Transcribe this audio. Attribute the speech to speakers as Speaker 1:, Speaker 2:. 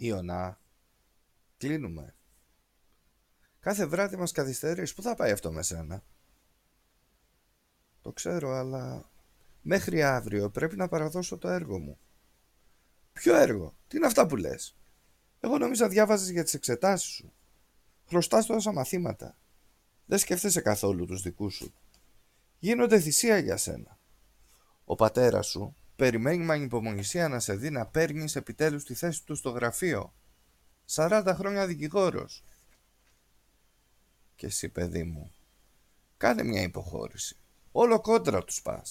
Speaker 1: Ιωνά, κλείνουμε. Κάθε βράδυ μας καθυστερείς. Πού θα πάει αυτό με σένα? Το ξέρω, αλλά μέχρι αύριο πρέπει να παραδώσω το έργο μου. Ποιο έργο? Τι είναι αυτά που λες? Εγώ νόμιζα διάβαζες για τις εξετάσεις σου. Χρωστάς τόσα μαθήματα. Δεν σκέφτεσαι καθόλου τους δικούς σου. Γίνονται θυσία για σένα. Ο πατέρας σου περιμένει με ανυπομονησία να σε δει να παίρνεις επιτέλους τη θέση του στο γραφείο. 40 χρόνια δικηγόρος. Και εσύ, παιδί μου, κάνε μια υποχώρηση. Όλο κόντρα τους πας.